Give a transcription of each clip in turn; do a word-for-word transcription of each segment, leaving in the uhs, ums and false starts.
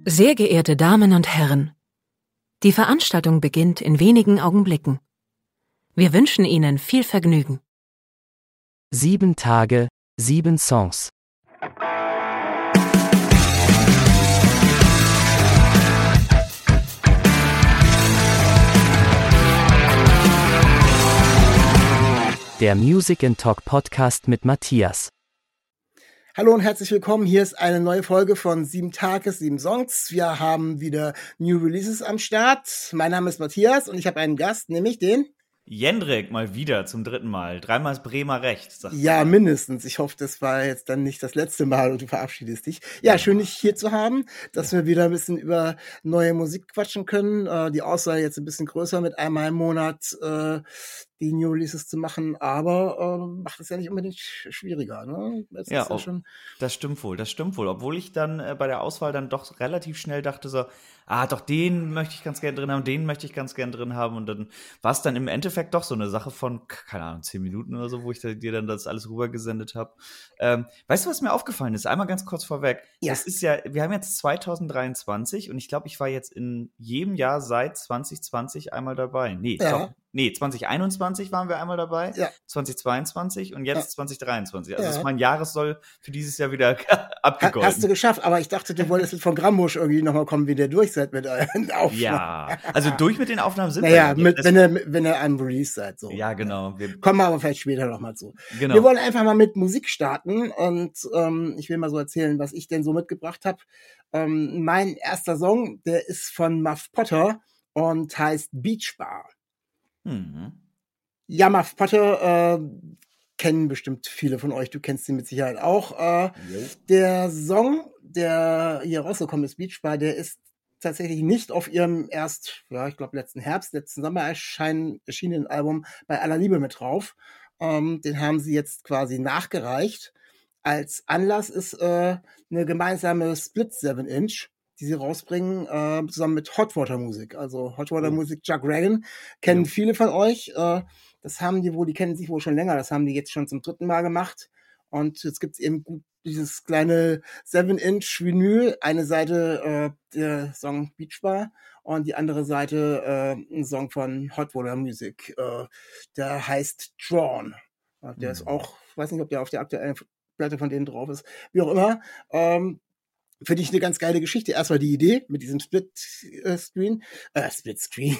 Sehr geehrte Damen und Herren, die Veranstaltung beginnt in wenigen Augenblicken. Wir wünschen Ihnen viel Vergnügen. Sieben Tage, sieben Songs. Der Music and Talk Podcast mit Matthias. Hallo und herzlich willkommen. Hier ist eine neue Folge von Sieben Tage, sieben Songs. Wir haben wieder New Releases am Start. Mein Name ist Matthias und ich habe einen Gast, nämlich den Jendrik mal wieder zum dritten Mal. Dreimal ist Bremer Recht, sagt Ja, man. mindestens. Ich hoffe, das war jetzt dann nicht das letzte Mal und du verabschiedest dich. Ja, ja. Schön, dich hier zu haben, dass ja. wir wieder ein bisschen über neue Musik quatschen können. Äh, die Auswahl jetzt ein bisschen größer mit einmal im Monat äh, die New Releases zu machen, aber äh, macht es ja nicht unbedingt schwieriger. Ne? Das, ja, ist ja ob, schon das stimmt wohl, das stimmt wohl. Obwohl ich dann äh, bei der Auswahl dann doch relativ schnell dachte so, ah, doch den möchte ich ganz gerne drin haben, den möchte ich ganz gerne drin haben. Und dann war es dann im Endeffekt doch so eine Sache von, keine Ahnung, zehn Minuten oder so, wo ich da, dir dann das alles rübergesendet habe. Ähm, weißt du, was mir aufgefallen ist? Einmal ganz kurz vorweg. Ja. Es ist ja, wir haben jetzt zwanzig dreiundzwanzig und ich glaube, ich war jetzt in jedem Jahr seit zwanzig zwanzig einmal dabei. Nee, Ja. doch. Nee, zwanzig einundzwanzig waren wir einmal dabei, Ja. zwanzig zweiundzwanzig und jetzt Ja. zwanzig dreiundzwanzig. Also Ja. ist mein Jahressoll für dieses Jahr wieder abgegolten. Hast du geschafft, aber ich dachte, du wolltest jetzt von Grambusch irgendwie nochmal kommen, wie der durch seid mit euren Aufnahmen. Ja, also durch mit den Aufnahmen sind naja, wir. mit, wenn ihr, wenn ihr am Release seid. So. Ja, genau. Wir, Kommen wir aber vielleicht später nochmal zu. genau. Wir wollen einfach mal mit Musik starten und ähm, ich will mal so erzählen, was ich denn so mitgebracht habe. Ähm, mein erster Song, der ist von Muff Potter und heißt Beach Bar. Mhm. Ja, Muff Potter äh, kennen bestimmt viele von euch, du kennst ihn mit Sicherheit auch. Äh, der Song, der hier rausgekommen ist, Beach Bar, der ist tatsächlich nicht auf ihrem erst, ja, ich glaube letzten Herbst, letzten Sommer erscheinen, erschienenen Album Bei aller Liebe mit drauf. Ähm, den haben sie jetzt quasi nachgereicht. Als Anlass ist äh, eine gemeinsame Split seven Inch, die sie rausbringen, äh, zusammen mit Hot Water Musik. Also Hot Water Musik, Chuck Ragan, kennen Ja. viele von euch. Äh, das haben die wohl, die kennen sich wohl schon länger, das haben die jetzt schon zum dritten Mal gemacht. Und jetzt gibt's eben gut dieses kleine seven Inch Vinyl, eine Seite äh, der Song Beach Bar und die andere Seite äh, ein Song von Hot Water Music, äh, der heißt Drawn. Der mhm. ist auch, ich weiß nicht, ob der auf der aktuellen Platte von denen drauf ist, wie auch immer. Ähm, Finde ich eine ganz geile Geschichte. Erstmal die Idee mit diesem Split-Screen. Äh, Split-Screen.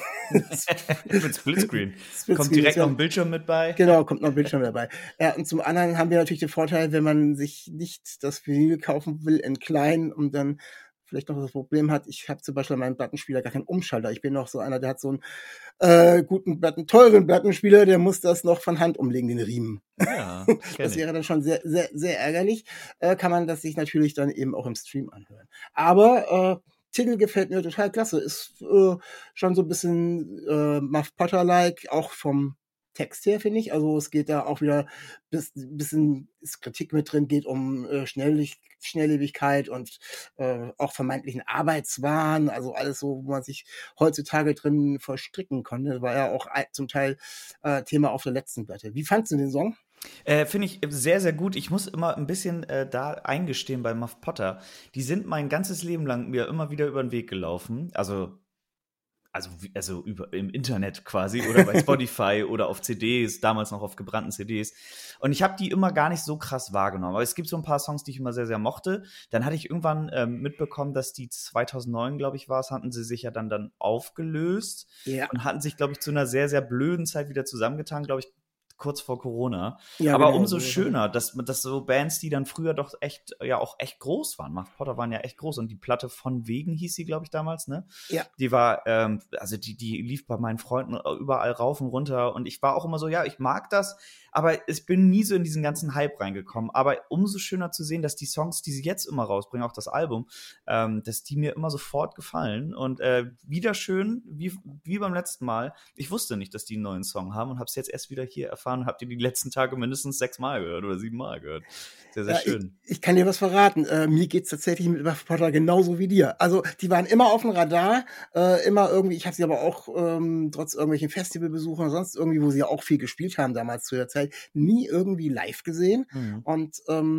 mit Splitscreen. Split Kommt direkt noch ein Bildschirm mit bei. Genau, kommt noch ein Bildschirm dabei. Ja, und zum anderen haben wir natürlich den Vorteil, wenn man sich nicht das Vinyl kaufen will in klein und dann vielleicht noch das Problem hat, ich habe zum Beispiel an meinem Plattenspieler gar keinen Umschalter. Ich bin noch so einer, der hat so einen äh, guten Platten, teuren Plattenspieler, der muss das noch von Hand umlegen, den Riemen. Ja, das wäre dann schon sehr, sehr, sehr ärgerlich. Äh, kann man das sich natürlich dann eben auch im Stream anhören. Aber äh, Titel gefällt mir total klasse. Ist äh, schon so ein bisschen äh, Muff Potter-like, auch vom Text her, finde ich. Also es geht da auch wieder bis, bisschen ist Kritik mit drin, geht um äh, Schnellig, Schnelllebigkeit und äh, auch vermeintlichen Arbeitswahn, also alles so, wo man sich heutzutage drin verstricken konnte, war ja auch zum Teil äh, Thema auf der letzten Platte. Wie fandst du den Song? Äh, Finde ich sehr, sehr gut. Ich muss immer ein bisschen äh, da eingestehen bei Muff Potter. Die sind mein ganzes Leben lang mir immer wieder über den Weg gelaufen. Also Also, also über, im Internet quasi oder bei Spotify oder auf C Ds, damals noch auf gebrannten C Ds. Und ich habe die immer gar nicht so krass wahrgenommen. Aber es gibt so ein paar Songs, die ich immer sehr, sehr mochte. Dann hatte ich irgendwann ähm, mitbekommen, dass die zweitausendneun, glaube ich, war es, hatten sie sich ja dann, dann aufgelöst. Ja. Und hatten sich, glaube ich, zu einer sehr, sehr blöden Zeit wieder zusammengetan, glaube ich, kurz vor Corona. Ja, aber genau, umso so schöner, dass, dass so Bands, die dann früher doch echt, ja auch echt groß waren. Muff Potter waren ja echt groß und die Platte von Wegen hieß sie, glaube ich, damals, ne? Ja. Die war, ähm, also die, die lief bei meinen Freunden überall rauf und runter und ich war auch immer so, ja, ich mag das, aber ich bin nie so in diesen ganzen Hype reingekommen. Aber umso schöner zu sehen, dass die Songs, die sie jetzt immer rausbringen, auch das Album, ähm, dass die mir immer sofort gefallen und äh, wieder schön, wie, wie beim letzten Mal. Ich wusste nicht, dass die einen neuen Song haben und habe es jetzt erst wieder hier erfahren und habt ihr die letzten Tage mindestens sechs Mal gehört oder sieben Mal gehört. Sehr, sehr ja, schön. Ich, ich kann dir was verraten. Äh, mir geht's tatsächlich mit Muff Potter genauso wie dir. Also die waren immer auf dem Radar, äh, immer irgendwie, ich habe sie aber auch ähm, trotz irgendwelchen Festivalbesuchen oder sonst irgendwie, wo sie ja auch viel gespielt haben damals zu der Zeit, nie irgendwie live gesehen. Mhm. Und ähm,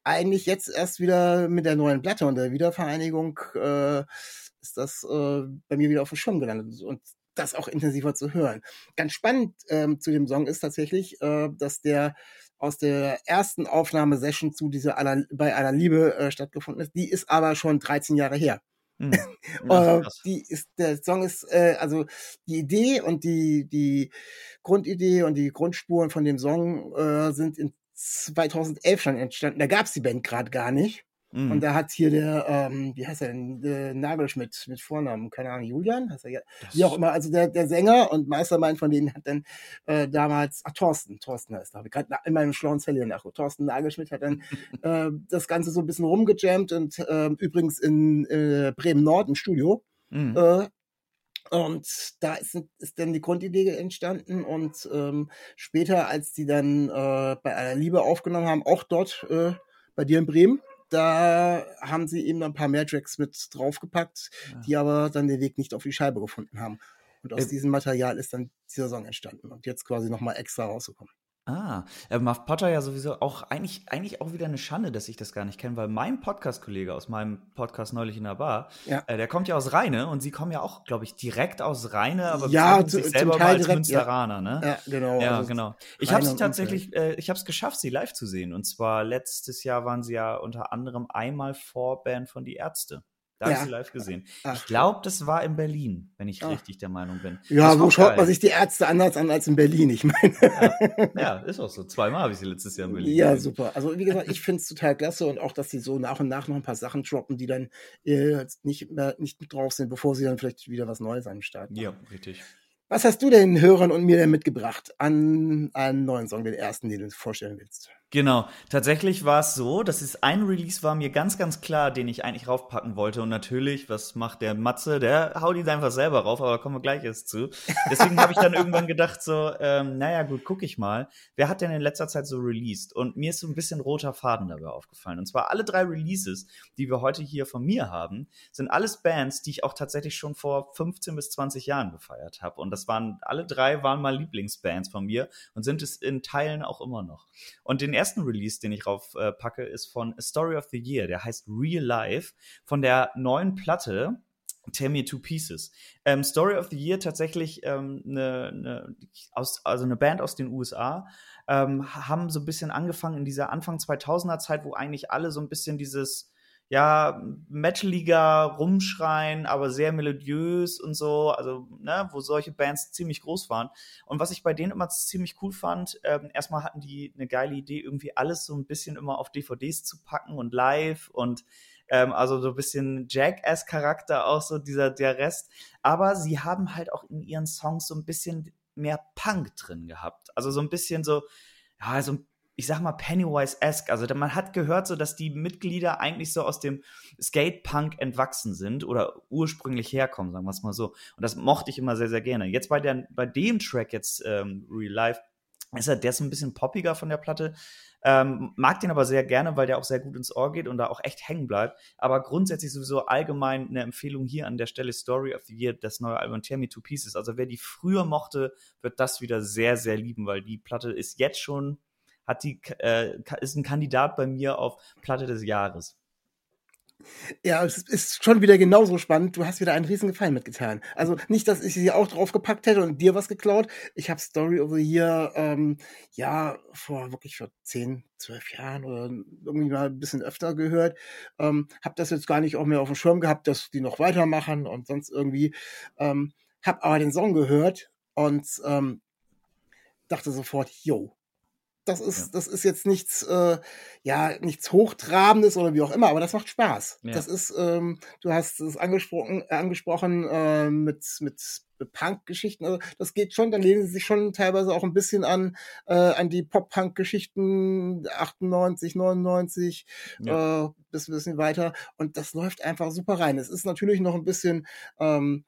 eigentlich jetzt erst wieder mit der neuen Platte und der Wiedervereinigung äh, ist das äh, bei mir wieder auf dem Schirm gelandet und das auch intensiver zu hören. Ganz spannend ähm, zu dem Song ist tatsächlich, äh, dass der aus der ersten Aufnahmesession zu dieser aller, bei aller Liebe äh, stattgefunden ist. Die ist aber schon dreizehn Jahre her. Hm. äh, die ist, der Song ist, äh, also die Idee und die, die Grundidee und die Grundspuren von dem Song äh, sind in zweitausendelf schon entstanden. Da gab's die Band gerade gar nicht. Mm. Und da hat hier der, ähm, wie heißt er denn, der Nagelschmidt mit Vornamen, keine Ahnung, Julian, heißt er ja, wie auch immer, also der, der Sänger und Meistermind von denen hat dann äh, damals, ach, Thorsten, Thorsten heißt er, habe ich gerade in meinem schlauen Zettel nachgeguckt. Thorsten Nagelschmidt hat dann äh, das Ganze so ein bisschen rumgejammt und äh, übrigens in äh, Bremen-Nord im Studio. Mm. Äh, Und da ist, ist dann die Grundidee entstanden und ähm, später, als die dann äh, bei aller Liebe aufgenommen haben, auch dort äh, bei dir in Bremen, da haben sie eben ein paar mehr Tracks mit draufgepackt, ja. die aber dann den Weg nicht auf die Scheibe gefunden haben. Und aus äh, diesem Material ist dann dieser Song entstanden und jetzt quasi nochmal extra rausgekommen. Ah, äh, Muff Potter ja sowieso auch eigentlich, eigentlich auch wieder eine Schande, dass ich das gar nicht kenne, weil mein Podcast-Kollege aus meinem Podcast Neulich in der Bar, ja. äh, der kommt ja aus Rheine und sie kommen ja auch, glaube ich, direkt aus Rheine, aber ja, sich selber mal als direkt, Münsteraner, ja. ne? Ja, genau. Ja, also genau. Ich habe es tatsächlich, äh, ich habe es geschafft, sie live zu sehen und zwar letztes Jahr waren sie ja unter anderem einmal Vorband von Die Ärzte. Da ja. habe ich sie live gesehen. Ach, ich glaube, das war in Berlin, wenn ich Ach. richtig der Meinung bin. Ja, wo schaut geil. man sich die Ärzte anders an als in Berlin? Ich meine. Ja, ja, ist auch so. Zweimal habe ich sie letztes Jahr in Berlin Ja, gesehen. Super. Also wie gesagt, ich finde es total klasse und auch, dass sie so nach und nach noch ein paar Sachen droppen, die dann äh, nicht, mehr, nicht mit drauf sind, bevor sie dann vielleicht wieder was Neues am Start machen. Ja, richtig. Was hast du den Hörern und mir denn mitgebracht an einen neuen Song, den ersten, den du vorstellen willst? Genau, tatsächlich war es so, dass es ein Release war mir ganz, ganz klar, den ich eigentlich raufpacken wollte. Und natürlich, was macht der Matze? Der haut ihn einfach selber rauf, aber kommen wir gleich erst zu. Deswegen habe ich dann irgendwann gedacht so, ähm, naja gut, guck ich mal. Wer hat denn in letzter Zeit so released? Und mir ist so ein bisschen roter Faden dabei aufgefallen. Und zwar alle drei Releases, die wir heute hier von mir haben, sind alles Bands, die ich auch tatsächlich schon vor fünfzehn bis zwanzig Jahren gefeiert habe. Und das waren, alle drei waren mal Lieblingsbands von mir und sind es in Teilen auch immer noch. Und den ersten Release, den ich rauf äh, packe, ist von A Story of the Year. Der heißt Real Life von der neuen Platte Tear Me Two Pieces. Ähm, Story of the Year tatsächlich ähm, ne, ne, aus, also eine Band aus den U S A, ähm, haben so ein bisschen angefangen in dieser Anfang zweitausender Zeit, wo eigentlich alle so ein bisschen dieses ja, metaliger rumschreien, aber sehr melodiös und so, also, ne, wo solche Bands ziemlich groß waren. Und was ich bei denen immer ziemlich cool fand, ähm, erstmal hatten die eine geile Idee, irgendwie alles so ein bisschen immer auf D V Ds zu packen und live und ähm, also so ein bisschen Jackass-Charakter auch so, dieser, der Rest. Aber sie haben halt auch in ihren Songs so ein bisschen mehr Punk drin gehabt. Also so ein bisschen so, ja, so ein ich sag mal Pennywise-esque, also man hat gehört so, dass die Mitglieder eigentlich so aus dem Skate-Punk entwachsen sind oder ursprünglich herkommen, sagen wir es mal so. Und das mochte ich immer sehr, sehr gerne. Jetzt bei, der, bei dem Track jetzt, ähm, Real Life, ist er, der ist ein bisschen poppiger von der Platte, ähm, mag den aber sehr gerne, weil der auch sehr gut ins Ohr geht und da auch echt hängen bleibt. Aber grundsätzlich sowieso allgemein eine Empfehlung hier an der Stelle, Story of the Year, das neue Album Tear Me Two Pieces. Also wer die früher mochte, wird das wieder sehr, sehr lieben, weil die Platte ist jetzt schon hat die, äh, ist ein Kandidat bei mir auf Platte des Jahres. Ja, es ist schon wieder genauso spannend. Du hast wieder einen riesen Gefallen mitgetan. Also nicht, dass ich sie auch draufgepackt hätte und dir was geklaut. Ich habe Story of the Year, ähm, ja, vor wirklich vor zehn, zwölf Jahren oder irgendwie mal ein bisschen öfter gehört. Ähm, hab das jetzt gar nicht auch mehr auf dem Schirm gehabt, dass die noch weitermachen und sonst irgendwie. Ähm, hab aber den Song gehört und ähm, dachte sofort, yo, Das ist, ja. das ist jetzt nichts, äh, ja, nichts Hochtrabendes oder wie auch immer, aber das macht Spaß. Ja. Das ist, ähm, du hast es angesprochen, äh, angesprochen äh, mit, mit Punk-Geschichten. Also das geht schon, dann lehnen sie sich schon teilweise auch ein bisschen an, äh, an die Pop-Punk-Geschichten achtundneunzig, neunundneunzig, ja. äh, bis ein bisschen weiter. Und das läuft einfach super rein. Es ist natürlich noch ein bisschen ähm,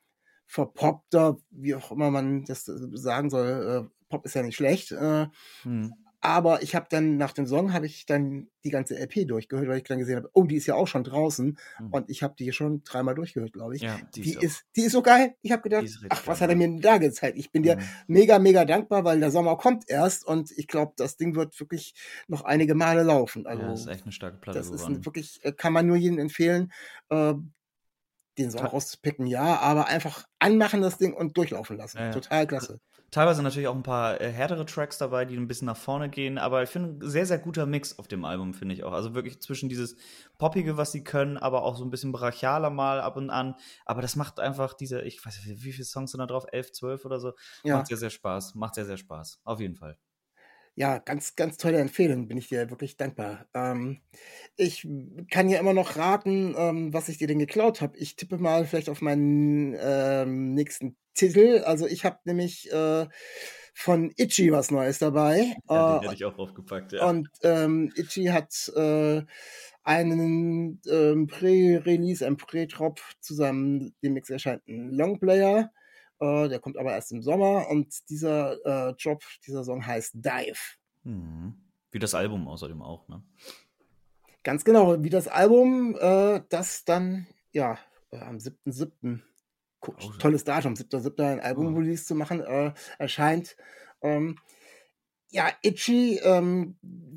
verpoppter, wie auch immer man das sagen soll. Äh, Pop ist ja nicht schlecht. Äh, hm. aber ich habe dann nach dem Song habe ich dann die ganze L P durchgehört, weil ich dann gesehen habe, oh, die ist ja auch schon draußen Mhm. und ich habe die schon dreimal durchgehört, glaube ich. Ja, die Die ist auch- ist, die ist so geil. Ich habe Die gedacht, ist richtig ach, was geil, hat er ja. mir denn da gezeigt? Ich bin dir Mhm. mega, mega dankbar, weil der Sommer kommt erst und ich glaube, das Ding wird wirklich noch einige Male laufen. Also Ja, das ist echt eine starke Platte das ist geworden. ein, wirklich, äh, kann man nur jedem empfehlen, äh, den Song Ta- rauszupicken, ja, aber einfach anmachen das Ding und durchlaufen lassen. Ja, ja. Total klasse. Teilweise natürlich auch ein paar äh, härtere Tracks dabei, die ein bisschen nach vorne gehen, aber ich finde, ein sehr, sehr guter Mix auf dem Album, finde ich auch. Also wirklich zwischen dieses Poppige, was sie können, aber auch so ein bisschen brachialer mal ab und an. Aber das macht einfach diese, ich weiß nicht, wie viele Songs sind da drauf? Elf, zwölf oder so? Ja. Macht sehr, sehr Spaß. Macht sehr, sehr Spaß. Auf jeden Fall. Ja, ganz, ganz tolle Empfehlung, bin ich dir wirklich dankbar. Ähm, ich kann ja immer noch raten, ähm, was ich dir denn geklaut habe. Ich tippe mal vielleicht auf meinen ähm, nächsten Titel. Also ich habe nämlich äh, von Itchy was Neues dabei. Ja, den Äh, hätte ich auch draufgepackt, ja. und ähm, Itchy hat äh, einen ähm, Pre-Release, einen Pre-Drop zu seinem demnächst erscheinenden Longplayer. Äh, der kommt aber erst im Sommer und dieser äh, Drop, dieser Song heißt Dive. Mhm. Wie das Album außerdem auch, ne? Ganz genau, wie das Album, äh, das dann, ja, äh, am siebten siebten Guck, Oh. tolles Datum, siebter siebter ein Oh. Album-Release zu machen, äh, erscheint. Ähm, ja, Itchy, ähm,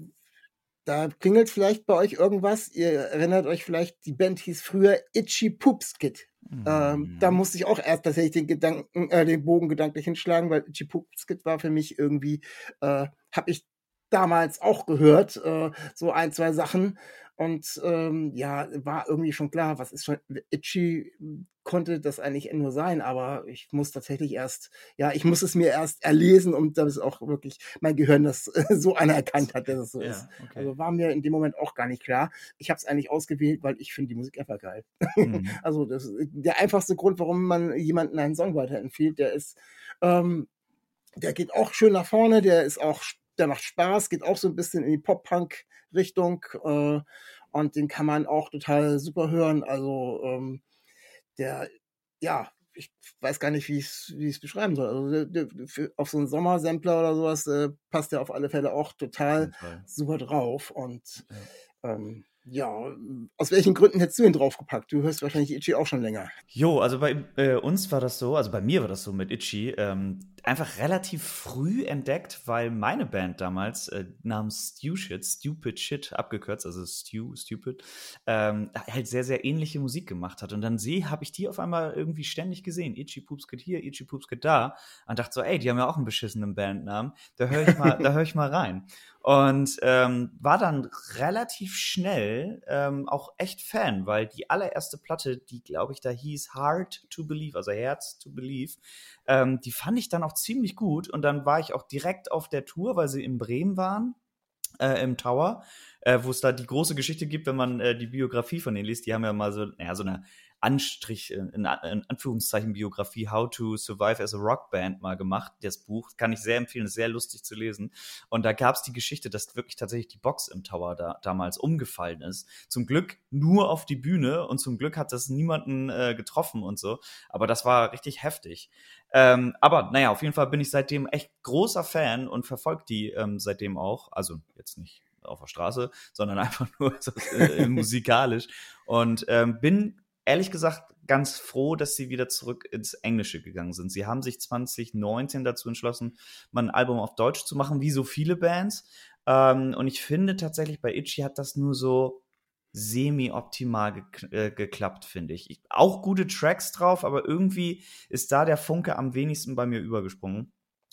da klingelt vielleicht bei euch irgendwas. Ihr erinnert euch vielleicht, die Band hieß früher Itchy Poops Kid. Ähm, da Mhm. musste ich auch erst tatsächlich den Gedanken, äh, den Bogen gedanklich hinschlagen, weil Itchy Poops Kid war für mich irgendwie, äh, habe ich damals auch gehört, äh, so ein, zwei Sachen. Und ähm, ja, war irgendwie schon klar, was ist schon, Itchy konnte das eigentlich nur sein, aber ich muss tatsächlich erst, ja, ich muss es mir erst erlesen, um das auch wirklich mein Gehirn das äh, so anerkannt hat, dass es so Ja, ist. okay. Also war mir in dem Moment auch gar nicht klar. Ich habe es eigentlich ausgewählt, weil ich finde die Musik einfach geil. Mhm. Also das ist der einfachste Grund, warum man jemanden einen Song weiterempfiehlt, der ist, ähm, der geht auch schön nach vorne, der ist auch, der macht Spaß, geht auch so ein bisschen in die Pop-Punk-Richtung äh, und den kann man auch total super hören. Also ähm, der, ja, ich weiß gar nicht, wie ich es wie ich's beschreiben soll. Also der, der, für, auf so einen Sommersampler oder sowas äh, passt der auf alle Fälle auch Auf total jeden Fall. super drauf. Und Ja. ähm, ja, aus welchen Gründen hättest du ihn draufgepackt? Du hörst wahrscheinlich Itchy auch schon länger. Jo, also bei äh, uns war das so, also bei mir war das so mit Itchy, ähm, einfach relativ früh entdeckt, weil meine Band damals äh, namens Stew Shit, Stupid Shit abgekürzt, also Stew, Stupid, ähm, halt sehr, sehr ähnliche Musik gemacht hat. Und dann sehe, habe ich die auf einmal irgendwie ständig gesehen. Itchy Poops Kid hier, Itchy Poops Kid da. Und dachte so, ey, die haben ja auch einen beschissenen Bandnamen. Da höre ich mal, da höre ich mal rein. Und ähm, war dann relativ schnell ähm, auch echt Fan, weil die allererste Platte, die glaube ich da hieß Hard to Believe, also Herz to Believe, ähm, die fand ich dann auch ziemlich gut. Und dann war ich auch direkt auf der Tour, weil sie in Bremen waren, äh, im Tower, äh, wo es da die große Geschichte gibt, wenn man äh, die Biografie von denen liest. Die haben ja mal so, naja, so eine Anstrich, in, in Anführungszeichen Biografie, How to Survive as a Rock Band mal gemacht. Das Buch kann ich sehr empfehlen, ist sehr lustig zu lesen. Und da gab es die Geschichte, dass wirklich tatsächlich die Box im Tower da, damals umgefallen ist. Zum Glück nur auf die Bühne und zum Glück hat das niemanden äh, getroffen und so. Aber das war richtig heftig. Ähm, aber naja, auf jeden Fall bin ich seitdem echt großer Fan und verfolge die ähm, seitdem auch. Also jetzt nicht auf der Straße, sondern einfach nur so, äh, musikalisch. Und ähm, bin ehrlich gesagt ganz froh, dass sie wieder zurück ins Englische gegangen sind. Sie haben sich zwanzig neunzehn dazu entschlossen, mal ein Album auf Deutsch zu machen, wie so viele Bands. Ähm, und ich finde tatsächlich, bei Itchy hat das nur so semi-optimal ge- äh, geklappt, finde ich. ich. Auch gute Tracks drauf, aber irgendwie ist da der Funke am wenigsten bei mir übergesprungen.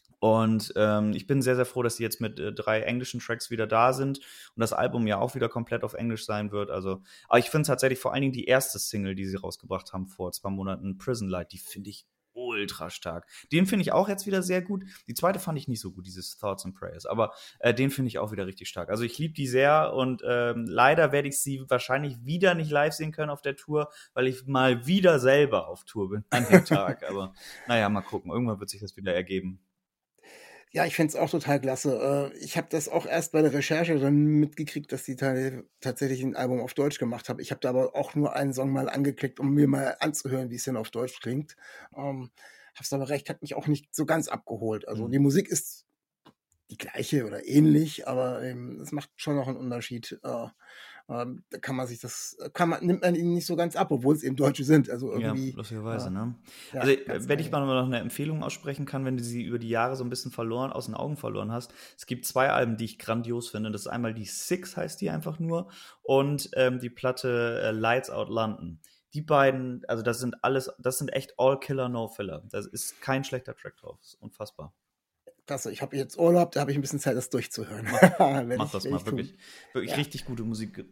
Und ähm, ich bin sehr, sehr froh, dass sie jetzt mit äh, drei englischen Tracks wieder da sind und das Album ja auch wieder komplett auf Englisch sein wird. Also, aber ich finde tatsächlich vor allen Dingen die erste Single, die sie rausgebracht haben vor zwei Monaten, Prison Light, die finde ich ultra stark. Den finde ich auch jetzt wieder sehr gut. Die zweite fand ich nicht so gut, dieses Thoughts and Prayers, aber äh, den finde ich auch wieder richtig stark. Also ich liebe die sehr und ähm, leider werde ich sie wahrscheinlich wieder nicht live sehen können auf der Tour, weil ich mal wieder selber auf Tour bin an dem Tag. Aber naja, mal gucken. Irgendwann wird sich das wieder ergeben. Ja, ich find's auch total klasse. Äh, ich habe das auch erst bei der Recherche dann mitgekriegt, dass die ta- tatsächlich ein Album auf Deutsch gemacht haben. Ich habe da aber auch nur einen Song mal angeklickt, um mir mal anzuhören, wie es denn auf Deutsch klingt. Ähm, hab's aber recht, hat mich auch nicht so ganz abgeholt. Also Mhm. die Musik ist die gleiche oder ähnlich, aber ähm, es macht schon noch einen Unterschied. Äh, ähm, da kann man sich das, kann man, nimmt man ihnen nicht so ganz ab, obwohl es eben Deutsche sind. Also Ja, irgendwie. lustigerweise, äh, ne? ja, Also, ganz äh, wenn ich geil. mal noch eine Empfehlung aussprechen kann, wenn du sie über die Jahre so ein bisschen verloren, aus den Augen verloren hast. Es gibt zwei Alben, die ich grandios finde. Das ist einmal die Six, heißt die einfach nur, und ähm, die Platte äh, Lights Out London. Die beiden, also das sind alles, das sind echt All Killer, No Filler. Da ist kein schlechter Track drauf. Das ist unfassbar. Klasse, ich habe jetzt Urlaub, da habe ich ein bisschen Zeit, das durchzuhören. Werd Mach ich- das werd mal, ich tun. wirklich. Wirklich Ja. richtig gute Musik.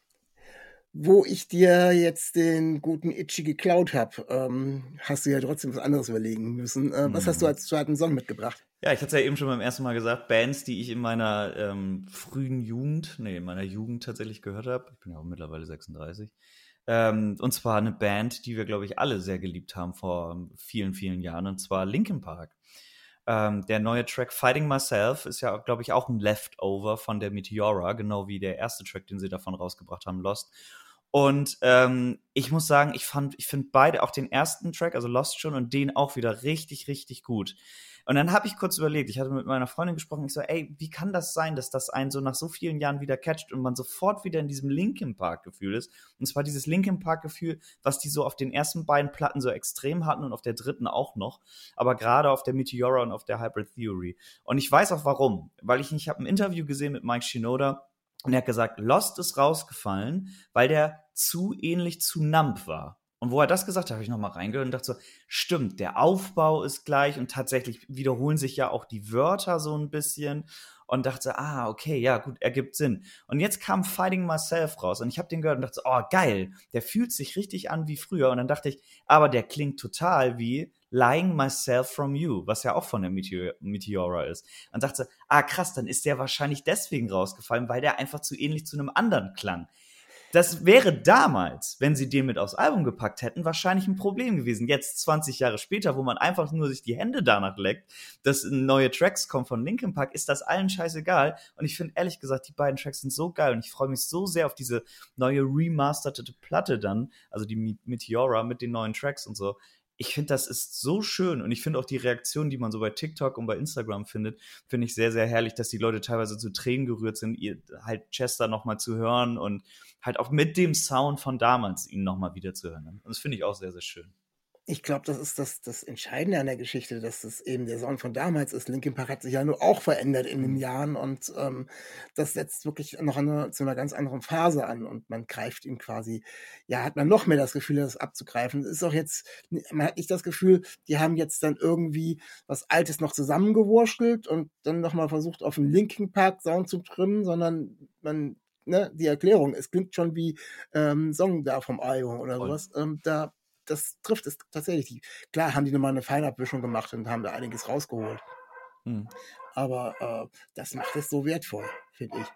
Wo ich dir jetzt den guten Itchy geklaut habe, ähm, hast du ja trotzdem was anderes überlegen müssen. Äh, was hast du Mhm. als zweiten Song mitgebracht? Ja, ich hatte es ja eben schon beim ersten Mal gesagt, Bands, die ich in meiner ähm, frühen Jugend, nee, in meiner Jugend tatsächlich gehört habe. Ich bin ja auch mittlerweile sechsunddreißig. Ähm, und zwar eine Band, die wir, glaube ich, alle sehr geliebt haben vor vielen, vielen Jahren, und zwar Linkin Park. Ähm, der neue Track Fighting Myself ist ja, glaube ich, auch ein Leftover von der Meteora, genau wie der erste Track, den sie davon rausgebracht haben, Lost. Und ähm, ich muss sagen, ich fand, ich finde beide, auch den ersten Track, also Lost schon, und den auch wieder richtig, richtig gut. Und dann habe ich kurz überlegt, ich hatte mit meiner Freundin gesprochen, ich so, ey, wie kann das sein, dass das einen so nach so vielen Jahren wieder catcht und man sofort wieder in diesem Linkin Park-Gefühl ist? Und zwar dieses Linkin Park-Gefühl, was die so auf den ersten beiden Platten so extrem hatten und auf der dritten auch noch, aber gerade auf der Meteora und auf der Hybrid Theory. Und ich weiß auch warum, weil ich, ich habe ein Interview gesehen mit Mike Shinoda, und er hat gesagt, Lost ist rausgefallen, weil der zu ähnlich zu Numb war. Und wo er das gesagt hat, habe ich nochmal reingehört und dachte so, stimmt, der Aufbau ist gleich und tatsächlich wiederholen sich ja auch die Wörter so ein bisschen, und dachte, ah, okay, ja, gut, ergibt Sinn. Und jetzt kam Fighting Myself raus und ich habe den gehört und dachte so, oh, geil, der fühlt sich richtig an wie früher. Und dann dachte ich, aber der klingt total wie Lying Myself From You, was ja auch von der Meteor- Meteora ist. Und dachte, ah, krass, dann ist der wahrscheinlich deswegen rausgefallen, weil der einfach zu ähnlich zu einem anderen klang. Das wäre damals, wenn sie den mit aufs Album gepackt hätten, wahrscheinlich ein Problem gewesen. Jetzt, zwanzig Jahre später, wo man einfach nur sich die Hände danach leckt, dass neue Tracks kommen von Linkin Park, ist das allen scheißegal. Und ich finde, ehrlich gesagt, die beiden Tracks sind so geil und ich freue mich so sehr auf diese neue remasterte Platte dann, also die Meteora mit den neuen Tracks und so. Ich finde, das ist so schön, und ich finde auch die Reaktionen, die man so bei TikTok und bei Instagram findet, finde ich sehr, sehr herrlich, dass die Leute teilweise zu Tränen gerührt sind, ihr halt Chester nochmal zu hören und halt auch mit dem Sound von damals ihn nochmal wieder zu hören. Und das finde ich auch sehr, sehr schön. Ich glaube, das ist das, das Entscheidende an der Geschichte, dass es eben der Sound von damals ist. Linkin Park hat sich ja nur auch verändert in den Mhm. Jahren, und ähm, das setzt wirklich noch eine, zu einer ganz anderen Phase an, und man greift ihn quasi, ja, hat man noch mehr das Gefühl, das abzugreifen. Es ist auch jetzt, man hat nicht das Gefühl, die haben jetzt dann irgendwie was Altes noch zusammengewurschtelt und dann nochmal versucht, auf einen Linkin Park Sound zu trimmen, sondern man, ne, die Erklärung, es klingt schon wie ähm, Song da vom Album oder Voll. sowas. Ähm, da Das trifft es tatsächlich. Die, klar haben die nochmal eine Feinabwischung gemacht und haben da einiges rausgeholt. Mhm. Aber äh, das macht es so wertvoll, finde ich.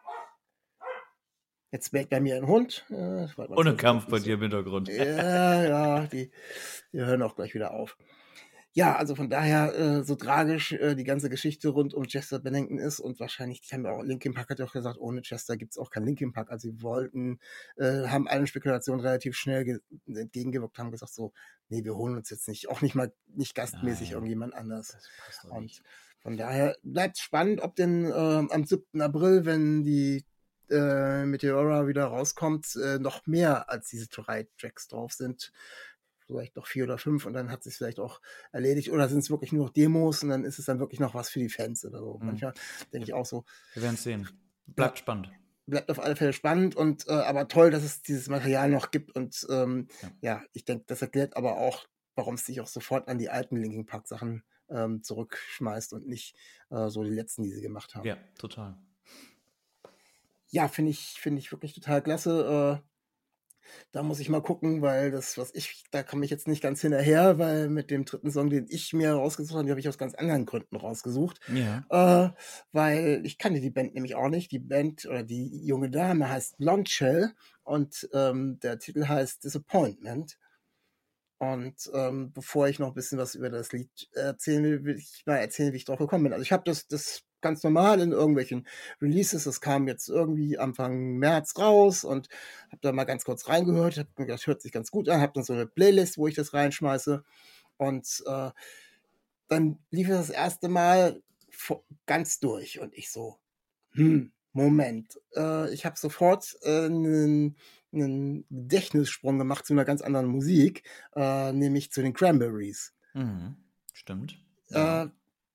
Jetzt bellt bei mir ein Hund. Äh, warte mal, Ohne zwei Kampf Sekunden. bei dir im Hintergrund. Ja, ja, die, die hören auch gleich wieder auf. Ja, also von daher, äh, so tragisch äh, die ganze Geschichte rund um Chester Bennington ist, und wahrscheinlich, die haben ja auch, Linkin Park hat ja auch gesagt, ohne Chester gibt's auch kein Linkin Park. Also sie wollten, äh, haben allen Spekulationen relativ schnell ge- entgegengewirkt, haben gesagt so, nee, wir holen uns jetzt nicht, auch nicht mal, nicht gastmäßig Nein. irgendjemand anders. Das passt doch Und nicht. von daher bleibt spannend, ob denn äh, am siebten April, wenn die äh, Meteora wieder rauskommt, äh, noch mehr als diese drei Tracks drauf sind. Vielleicht noch vier oder fünf, und dann hat sich vielleicht auch erledigt. Oder sind es wirklich nur noch Demos und dann ist es dann wirklich noch was für die Fans oder so. Mhm. Manchmal denke ich auch so, Wir werden es sehen. Bleibt Ja. spannend. bleibt auf alle Fälle spannend, und äh, aber toll, dass es dieses Material noch gibt, und ähm, Ja. ja, ich denke, das erklärt aber auch, warum es sich auch sofort an die alten Linkin Park Sachen ähm, zurückschmeißt und nicht äh, so die letzten, die sie gemacht haben. Ja, total. Ja, finde ich, finde ich wirklich total klasse. Äh, da muss ich mal gucken, weil das, was ich, da komme ich jetzt nicht ganz hinterher, weil mit dem dritten Song, den ich mir rausgesucht habe, den habe ich aus ganz anderen Gründen rausgesucht. Ja. Äh, weil ich kannte die Band nämlich auch nicht. Die Band oder die junge Dame heißt Blonde Shell, und ähm, der Titel heißt Disappointment. Und ähm, bevor ich noch ein bisschen was über das Lied erzählen will, will ich mal erzählen, wie ich drauf gekommen bin. Also ich habe das, das ganz normal in irgendwelchen Releases, das kam jetzt irgendwie Anfang März raus, und habe da mal ganz kurz reingehört, habe mir gedacht, das hört sich ganz gut an, habe dann so eine Playlist, wo ich das reinschmeiße, und äh, dann lief es das erste Mal vo- ganz durch. Und ich so, hm, Moment. Äh, ich habe sofort äh, einen, einen Gedächtnissprung gemacht zu einer ganz anderen Musik, äh, nämlich zu den Cranberries. Mhm. Stimmt. Äh, Ja.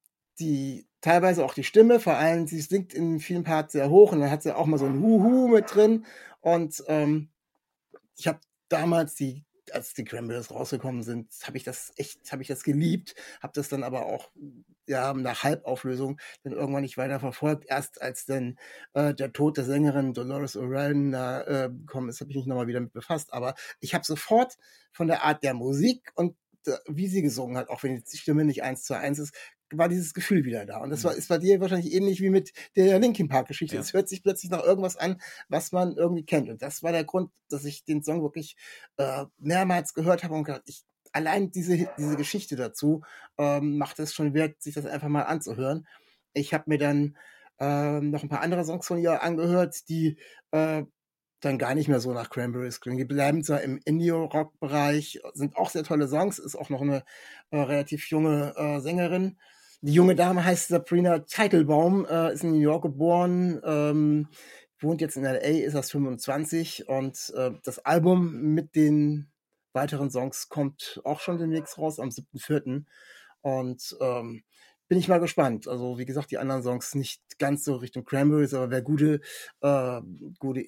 die teilweise auch die Stimme, vor allem sie singt in vielen Parts sehr hoch und dann hat sie auch mal so ein Huhu mit drin. Und ähm, ich habe damals die, als die Cranberries rausgekommen sind, habe ich das echt, habe ich das geliebt, habe das dann aber auch ja nach Halbauflösung dann irgendwann nicht weiter verfolgt. Erst als dann äh, der Tod der Sängerin Dolores O'Riordan da äh, gekommen ist, habe ich mich nochmal wieder mit befasst. Aber ich habe sofort von der Art der Musik und äh, wie sie gesungen hat, auch wenn jetzt die Stimme nicht eins zu eins ist, war dieses Gefühl wieder da. Und das war, Mhm. ist bei dir wahrscheinlich ähnlich wie mit der Linkin Park Geschichte. Ja. Es hört sich plötzlich nach irgendwas an, was man irgendwie kennt. Und das war der Grund, dass ich den Song wirklich äh, mehrmals gehört habe und gedacht, ich, allein diese, diese Geschichte dazu ähm, macht es schon wert, sich das einfach mal anzuhören. Ich habe mir dann ähm, noch ein paar andere Songs von ihr angehört, die äh, dann gar nicht mehr so nach Cranberries klingen. Die bleiben zwar im Indie-Rock-Bereich, sind auch sehr tolle Songs, ist auch noch eine äh, relativ junge äh, Sängerin. Die junge Dame heißt Sabrina Teitelbaum, äh, ist in New York geboren, ähm, wohnt jetzt in L A, ist erst fünfundzwanzig und äh, das Album mit den weiteren Songs kommt auch schon demnächst raus, am siebten vierten Und ähm, bin ich mal gespannt. Also wie gesagt, die anderen Songs nicht ganz so Richtung Cranberries, aber wer gute, äh, gute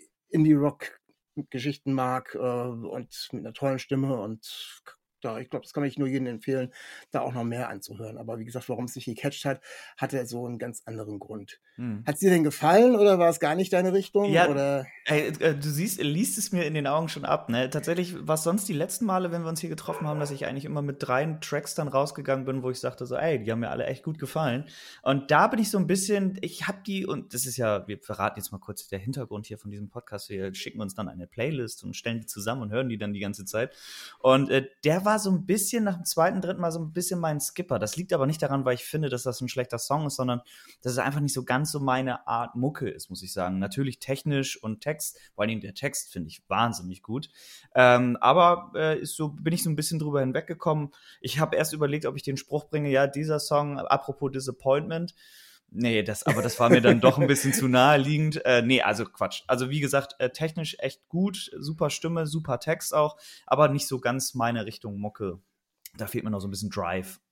Indie-Rock-Geschichten mag äh, und mit einer tollen Stimme und da, ich glaube, das kann ich nur jedem empfehlen, da auch noch mehr anzuhören. Aber wie gesagt, warum es sich gecatcht hat, hatte so einen ganz anderen Grund. Mhm. Hat es dir denn gefallen oder war es gar nicht deine Richtung? Ja, Oder? ey, äh, du siehst, liest es mir in den Augen schon ab, ne? Tatsächlich war es sonst die letzten Male, wenn wir uns hier getroffen haben, dass ich eigentlich immer mit drei Tracks dann rausgegangen bin, wo ich sagte so, ey, die haben mir alle echt gut gefallen. Und da bin ich so ein bisschen, ich hab die, und das ist ja, wir verraten jetzt mal kurz der Hintergrund hier von diesem Podcast, wir schicken uns dann eine Playlist und stellen die zusammen und hören die dann die ganze Zeit. Und äh, der war so ein bisschen nach dem zweiten, dritten Mal so ein bisschen mein Skipper. Das liegt aber nicht daran, weil ich finde, dass das ein schlechter Song ist, sondern dass es einfach nicht so ganz so meine Art Mucke ist, muss ich sagen. Natürlich technisch und Text, vor allem der Text finde ich wahnsinnig gut. Ähm, aber äh, ist so, bin ich so ein bisschen drüber hinweggekommen. Ich habe erst überlegt, ob ich den Spruch bringe, ja, dieser Song, apropos Disappointment. Nee, das, aber das war mir dann doch ein bisschen zu naheliegend. Äh, nee, also Quatsch. Also wie gesagt, äh, technisch echt gut, super Stimme, super Text auch, aber nicht so ganz meine Richtung Mucke. Da fehlt mir noch so ein bisschen Drive.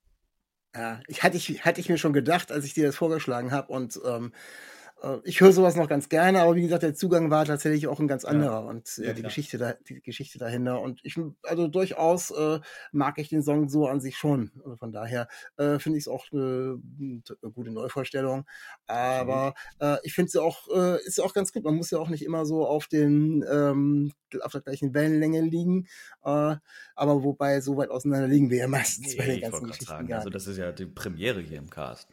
Ja, ich hatte ich hatte ich mir schon gedacht, als ich dir das vorgeschlagen habe und ähm, äh, ich höre sowas noch ganz gerne, aber wie gesagt, der Zugang war tatsächlich auch ein ganz Ja. anderer und Ja, äh, die klar. Geschichte da, die Geschichte dahinter und ich also durchaus äh, mag ich den Song so an sich schon. Also von daher äh, finde ich es auch eine, eine gute Neuvorstellung, aber äh, ich finde es ja auch äh, ist ja auch ganz gut. Man muss ja auch nicht immer so auf den ähm, auf der gleichen Wellenlänge liegen, äh, aber wobei so weit auseinander liegen wir ja meistens bei Nee, den ich wollte ganzen gerade Geschichten sagen, gar also nicht. das ist ja die Premiere hier im Cast.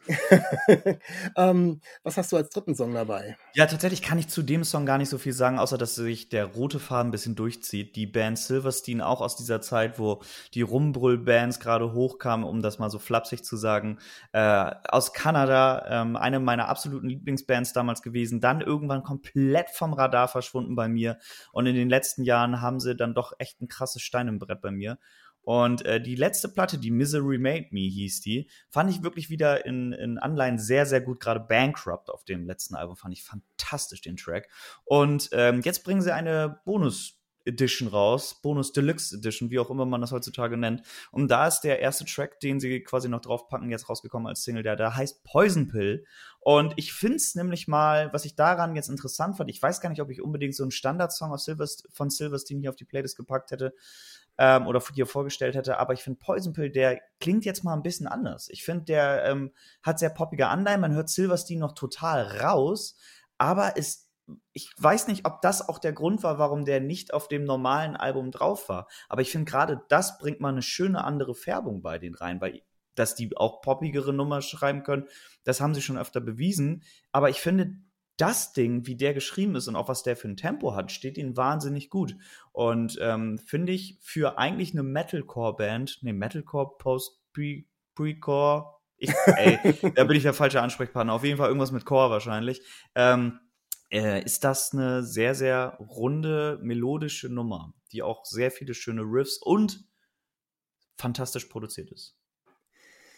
ähm, was hast du als dritten Song dabei? Ja, tatsächlich kann ich zu dem Song gar nicht so viel sagen, außer dass sich der rote Faden ein bisschen durchzieht. Die Band Silverstein auch aus dieser Zeit, wo die Rumbrüll-Bands gerade hochkamen, um das mal so flapsig zu sagen, äh, aus Kanada, ähm, eine meiner absoluten Lieblingsbands damals gewesen, dann irgendwann komplett vom Radar verschwunden bei mir und in den letzten Jahren haben sie dann doch echt ein krasses Stein im Brett bei mir. Und äh, die letzte Platte, die Misery Made Me hieß die, fand ich wirklich wieder in, in Anleihen sehr, sehr gut. Gerade Bankrupt auf dem letzten Album fand ich fantastisch, den Track. Und ähm, jetzt bringen sie eine Bonus Edition raus, Bonus Deluxe Edition, wie auch immer man das heutzutage nennt. Und da ist der erste Track, den sie quasi noch draufpacken, jetzt rausgekommen als Single, der da heißt Poison Pill. Und ich finde es nämlich mal, was ich daran jetzt interessant fand, ich weiß gar nicht, ob ich unbedingt so einen Standardsong auf Silverst- von Silverstein hier auf die Playlist gepackt hätte, ähm, oder dir vorgestellt hätte, aber ich finde Poison Pill, der klingt jetzt mal ein bisschen anders. Ich finde, der ähm, hat sehr poppige Anleihen, man hört Silverstein noch total raus, aber ist ich weiß nicht, ob das auch der Grund war, warum der nicht auf dem normalen Album drauf war. Aber ich finde, gerade das bringt mal eine schöne andere Färbung bei denen rein, weil dass die auch poppigere Nummer schreiben können, das haben sie schon öfter bewiesen. Aber ich finde, das Ding, wie der geschrieben ist und auch was der für ein Tempo hat, steht ihnen wahnsinnig gut. Und ähm, finde ich für eigentlich eine Metalcore-Band, nee, Metalcore, Post, Pre, Pre-Core, ich, ey, da bin ich der falsche Ansprechpartner. Auf jeden Fall irgendwas mit Core wahrscheinlich. Ähm, äh, ist das eine sehr, sehr runde, melodische Nummer, die auch sehr viele schöne Riffs und fantastisch produziert ist.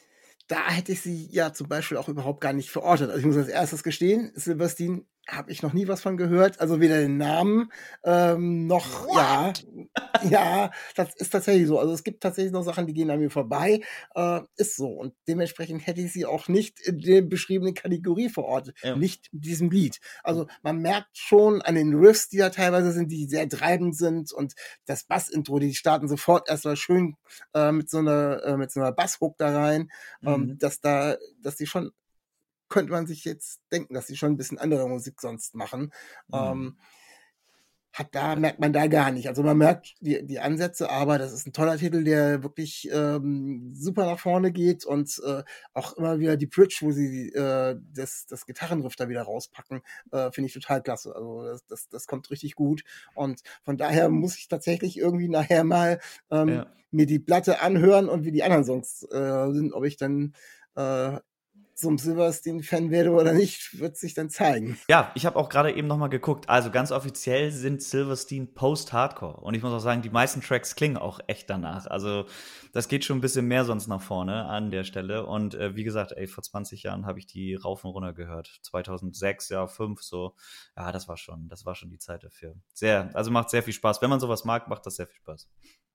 da hätte ich sie ja zum Beispiel auch überhaupt gar nicht verortet. Also ich muss als erstes gestehen, Silverstein habe ich noch nie was von gehört. Also weder den Namen ähm, noch, What? ja, ja, das ist tatsächlich so. Also es gibt tatsächlich noch Sachen, die gehen an mir vorbei. Äh, ist so. Und dementsprechend hätte ich sie auch nicht in der beschriebenen Kategorie verortet. Ja. Nicht in diesem Lied. Also man merkt schon an den Riffs, die da teilweise sind, die sehr treibend sind, und das Bass-Intro, die starten sofort erstmal schön äh, mit so einer äh, mit so einer Basshook da rein, Mhm. ähm, dass da, dass die schon, könnte man sich jetzt denken, dass die schon ein bisschen andere Musik sonst machen. Mhm. Ähm, hat da, merkt man da gar nicht. Also man merkt die, die Ansätze, aber das ist ein toller Titel, der wirklich ähm, super nach vorne geht, und äh, auch immer wieder die Bridge, wo sie äh, das, das Gitarrenriff da wieder rauspacken, äh, finde ich total klasse. Also das, das, das kommt richtig gut, und von daher muss ich tatsächlich irgendwie nachher mal ähm, Ja. mir die Platte anhören und wie die anderen Songs äh, sind, ob ich dann äh, so ein Silverstein-Fan werde oder nicht, wird sich dann zeigen. Ja, ich habe auch gerade eben noch mal geguckt. Also ganz offiziell sind Silverstein Post-Hardcore. Und ich muss auch sagen, die meisten Tracks klingen auch echt danach. Also das geht schon ein bisschen mehr sonst nach vorne an der Stelle. Und äh, wie gesagt, ey, vor zwanzig Jahren habe ich die rauf und runter gehört. zweitausendsechs, ja, fünf so. Ja, das war schon, das war schon die Zeit dafür. Sehr, also macht sehr viel Spaß. Wenn man sowas mag, macht das sehr viel Spaß.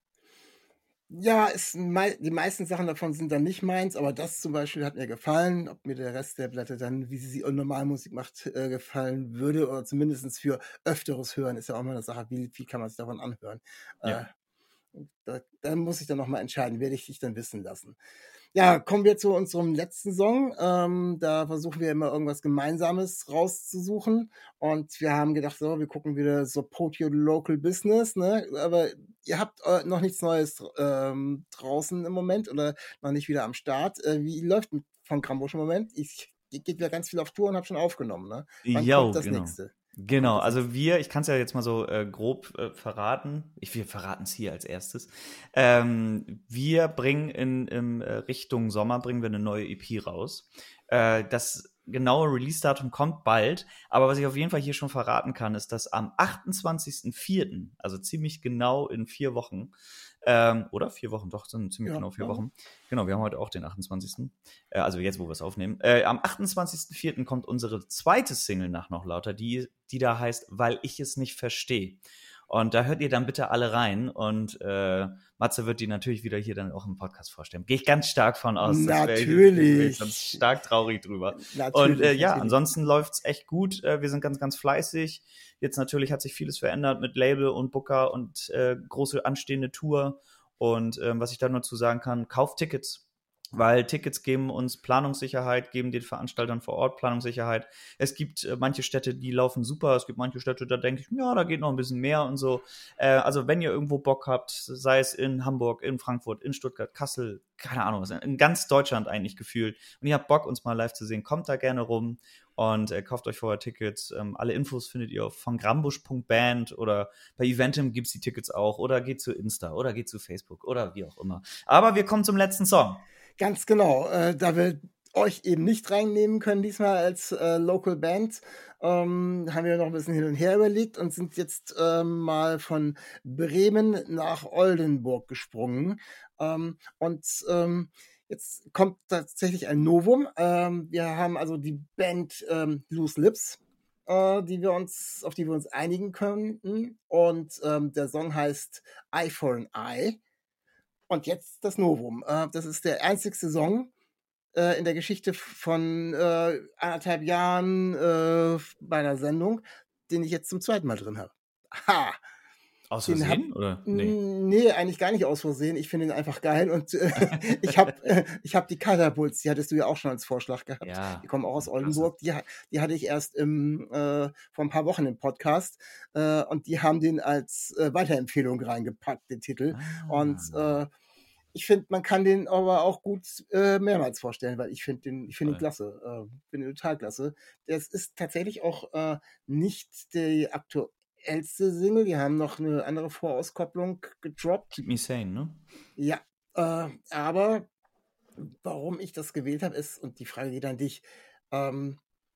Ja, ist mei die meisten Sachen davon sind dann nicht meins, aber das zum Beispiel hat mir gefallen. Ob mir der Rest der Platte dann, wie sie sie in Normalmusik macht, äh, gefallen würde, oder zumindest für öfteres Hören, ist ja auch mal eine Sache, wie viel kann man sich davon anhören. Ja. Äh, da, da muss ich dann nochmal entscheiden, werde ich dich dann wissen lassen. Ja, kommen wir zu unserem letzten Song. Ähm, da versuchen wir immer irgendwas Gemeinsames rauszusuchen. Und wir haben gedacht, so, wir gucken wieder Support Your Local Business, ne? Aber ihr habt äh, noch nichts Neues ähm, draußen im Moment oder noch nicht wieder am Start. Äh, wie läuft denn von Krambusch im Moment? Ich, ich gehe wieder ganz viel auf Tour und habe schon aufgenommen, ne? Wann Jo, kommt das genau. nächste? Genau, Kommt das also wir, ich kann es ja jetzt mal so äh, grob äh, verraten. Ich, wir verraten es hier als erstes. Ähm, wir bringen in, in äh, Richtung Sommer bringen wir eine neue E P raus. Äh, das genaue Release-Datum kommt bald, aber was ich auf jeden Fall hier schon verraten kann, ist, dass am achtundzwanzigsten vierten, also ziemlich genau in vier Wochen, ähm, oder vier Wochen, doch, sind ziemlich Ja, genau vier ja. Wochen. Genau, wir haben heute auch den achtundzwanzigsten Äh, also jetzt, wo wir es aufnehmen. Äh, am achtundzwanzigsten vierten kommt unsere zweite Single nach noch lauter, die, die da heißt, Weil ich es nicht verstehe. Und da hört ihr dann bitte alle rein, und äh, Matze wird die natürlich wieder hier dann auch im Podcast vorstellen. Gehe ich ganz stark von aus. Das wär ich- Natürlich. wär ich ganz stark traurig drüber. Natürlich, Und äh, ja, natürlich. ansonsten läuft's echt gut. Äh, wir sind ganz, ganz fleißig. Jetzt natürlich hat sich vieles verändert mit Label und Booker und äh, große anstehende Tour. Und ähm, was ich da nur zu sagen kann, kauft Tickets. Weil Tickets geben uns Planungssicherheit, geben den Veranstaltern vor Ort Planungssicherheit. Es gibt äh, manche Städte, die laufen super. Es gibt manche Städte, da denke ich, ja, da geht noch ein bisschen mehr und so. Äh, also wenn ihr irgendwo Bock habt, sei es in Hamburg, in Frankfurt, in Stuttgart, Kassel, keine Ahnung was, in ganz Deutschland eigentlich gefühlt, und ihr habt Bock, uns mal live zu sehen, kommt da gerne rum und äh, kauft euch vorher Tickets. Ähm, alle Infos findet ihr auf von grambusch punkt band, oder bei Eventim gibt's die Tickets auch, oder geht zu Insta oder geht zu Facebook oder wie auch immer. Aber wir kommen zum letzten Song. Ganz genau. Äh, da wir euch eben nicht reinnehmen können diesmal als äh, Local Band, ähm, haben wir noch ein bisschen hin und her überlegt und sind jetzt ähm, mal von Bremen nach Oldenburg gesprungen. Ähm, und ähm, jetzt kommt tatsächlich ein Novum. Ähm, wir haben also die Band ähm, Loose Lips, äh, die wir uns, auf die wir uns einigen könnten. Und ähm, der Song heißt Eye for an Eye. Und jetzt das Novum. Äh, das ist der einzigste Song äh, in der Geschichte von äh, anderthalb Jahren äh, meiner Sendung, den ich jetzt zum zweiten Mal drin habe. Ha! Aus Den hab, Versehen, oder? Nee. nee, eigentlich gar nicht aus Versehen. Ich finde ihn einfach geil. Und äh, ich habe äh, ich hab die Catapults, die hattest du ja auch schon als Vorschlag gehabt. Ja. Die kommen auch aus Klasse. Oldenburg. Die, die hatte ich erst im, äh, vor ein paar Wochen im Podcast. Äh, und die haben den als äh, Weiterempfehlung reingepackt, den Titel. Ah. Und äh, ich finde, man kann den aber auch gut äh, mehrmals vorstellen, weil ich finde den, ich finde ihn Voll. klasse, äh, finde ihn total klasse. Das ist tatsächlich auch äh, nicht die aktuellste Single. Die haben noch eine andere Vorauskopplung gedroppt. Keep Me Sane, ne? Ja, äh, aber warum ich das gewählt habe, ist, und die Frage geht an dich, ähm,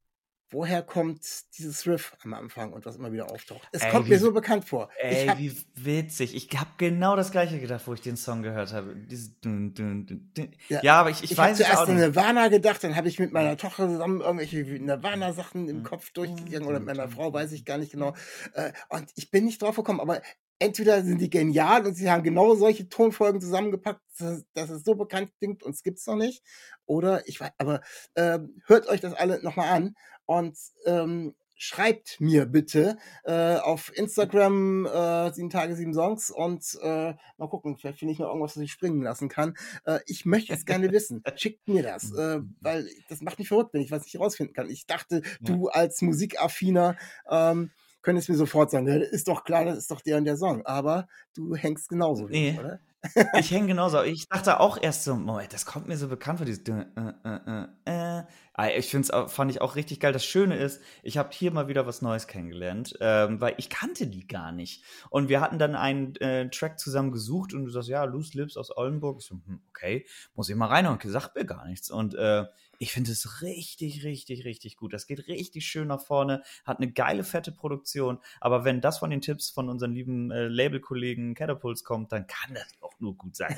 woher kommt dieses Riff am Anfang und was immer wieder auftaucht. Es Ey, kommt wie- mir so bekannt vor. Ey, Ich hab, wie witzig. Ich habe genau das gleiche gedacht, wo ich den Song gehört habe. Dieses dun, dun, dun, dun. Ja, Ja, aber ich, ich, ich habe weiß es zuerst auch an nicht. Nirvana gedacht, dann habe ich mit meiner Tochter zusammen irgendwelche Nirvana-Sachen im Kopf durchgegangen oder mit meiner Frau, weiß ich gar nicht genau. Äh, Und ich bin nicht drauf gekommen, aber entweder sind die genial und sie haben genau solche Tonfolgen zusammengepackt, dass, dass es so bekannt klingt und es gibt's noch nicht. Oder ich weiß, aber ähm, hört euch das alle nochmal an und ähm, schreibt mir bitte äh, auf Instagram äh, sieben Tage, sieben Songs und äh, mal gucken, vielleicht finde ich noch irgendwas, was ich springen lassen kann. Äh, ich möchte es gerne wissen. Schickt mir das, äh, weil das macht mich verrückt, wenn ich was nicht rausfinden kann. Ich dachte, du als Musikaffiner ähm, könntest mir sofort sagen, ja, das ist doch klar, das ist doch der und der Song. Aber du hängst genauso, wie ich, Nee. oder? Ich hänge genauso. Ich dachte auch erst so, Moment, das kommt mir so bekannt vor, dieses äh, äh, äh, äh. Ich finde es, fand ich auch richtig geil. Das Schöne ist, ich habe hier mal wieder was Neues kennengelernt, ähm, weil ich kannte die gar nicht. Und wir hatten dann einen äh, Track zusammen gesucht und du sagst, ja, Loose Lips aus Oldenburg. Ich so, hm, okay, muss ich mal reinhauen. Sagt mir gar nichts. Und äh, ich finde es richtig, richtig, richtig gut. Das geht richtig schön nach vorne, hat eine geile, fette Produktion. Aber wenn das von den Tipps von unseren lieben äh, Labelkollegen Catapults kommt, dann kann das auch nur gut sein.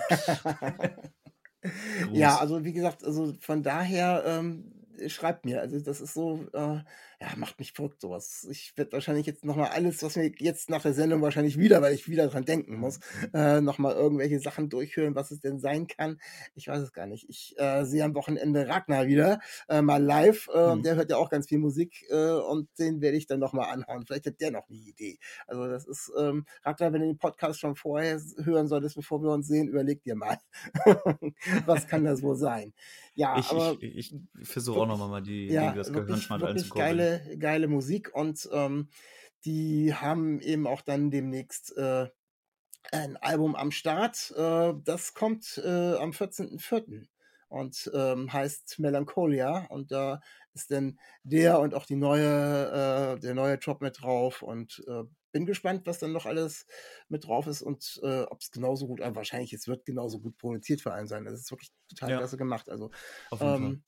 Ja, also wie gesagt, also von daher ähm, schreibt mir, also das ist so, äh, ja, macht mich verrückt sowas. Ich werde wahrscheinlich jetzt nochmal alles, was mir jetzt nach der Sendung wahrscheinlich wieder, weil ich wieder dran denken muss, äh, nochmal irgendwelche Sachen durchhören, was es denn sein kann. Ich weiß es gar nicht. Ich äh, sehe am Wochenende Ragnar wieder, äh, mal live. Äh, Mhm. Der hört ja auch ganz viel Musik äh, und den werde ich dann nochmal anhauen. Vielleicht hat der noch eine Idee. Also das ist, ähm, Ragnar, wenn du den Podcast schon vorher hören solltest, bevor wir uns sehen, überleg dir mal, was kann das wohl sein. Ja, Ich, aber ich, ich versuche auch nochmal mal die ja, das wirklich, Gehirnschmalz wirklich einzukurbeln. geile, geile Musik und ähm, die haben eben auch dann demnächst äh, ein Album am Start. Äh, das kommt äh, am vierzehnten vierten und ähm, heißt Melancholia und da ist dann der und auch die neue, äh, der neue Drop mit drauf und äh, bin gespannt, was dann noch alles mit drauf ist und äh, ob es genauso gut, äh, wahrscheinlich es wird genauso gut produziert für einen sein. Das ist wirklich total Ja. klasse gemacht. Also Auf jeden Fall. ähm,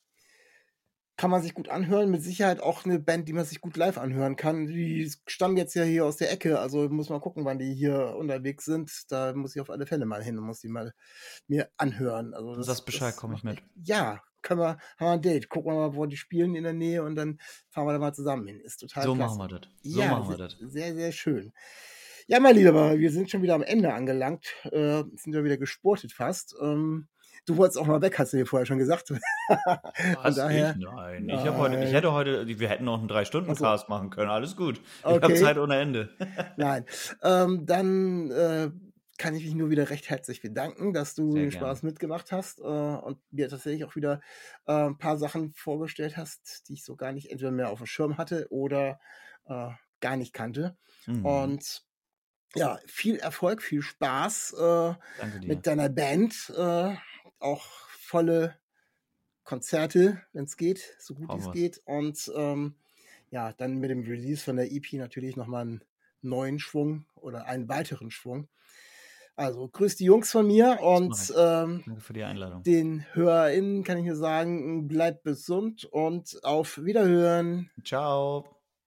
kann man sich gut anhören. Mit Sicherheit auch eine Band, die man sich gut live anhören kann. Die stammen jetzt ja hier aus der Ecke, also muss man gucken, wann die hier unterwegs sind. Da muss ich auf alle Fälle mal hin und muss die mal mir anhören. Also Du sagst Bescheid, komm ich macht mit. echt- Ja, können wir, haben wir ein Date. Gucken wir mal, wo die spielen in der Nähe und dann fahren wir da mal zusammen hin. Ist total So klasse. machen wir das. So Ja, machen wir sehr, das. sehr, sehr schön. Ja, mein Lieber, wir sind schon wieder am Ende angelangt. Äh, sind ja wieder gesportet fast. Ähm, du wolltest auch mal weg, hast du dir vorher schon gesagt. Von Was? daher. Ich? Nein. Ich, hab heute, ich hätte heute, wir hätten noch einen drei-Stunden-Cast machen können. Alles gut. Ich habe Okay. Zeit ohne Ende. Nein. Ähm, dann äh, kann ich mich nur wieder recht herzlich bedanken, dass du Sehr den gerne. Spaß mitgemacht hast äh, und mir tatsächlich auch wieder äh, ein paar Sachen vorgestellt hast, die ich so gar nicht entweder mehr auf dem Schirm hatte oder äh, gar nicht kannte. Mhm. Und ja, viel Erfolg, viel Spaß äh, Danke dir. mit deiner Band. Äh, auch volle Konzerte, wenn es geht, so gut Hau es was. geht. Und ähm, ja, dann mit dem Release von der E P natürlich nochmal einen neuen Schwung oder einen weiteren Schwung. Also grüß die Jungs von mir mach und ich. ähm, Danke für die Einladung. den HörerInnen kann ich nur sagen, bleibt gesund und auf Wiederhören. Ciao.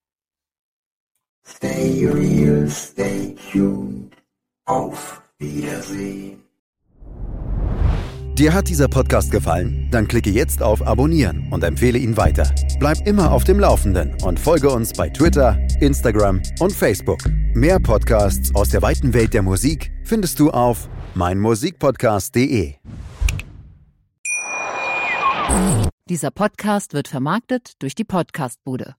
Stay real, stay tuned. Auf Wiedersehen. Dir hat dieser Podcast gefallen? Dann klicke jetzt auf Abonnieren und empfehle ihn weiter. Bleib immer auf dem Laufenden und folge uns bei Twitter, Instagram und Facebook. Mehr Podcasts aus der weiten Welt der Musik findest du auf meinmusikpodcast punkt de. Dieser Podcast wird vermarktet durch die Podcastbude.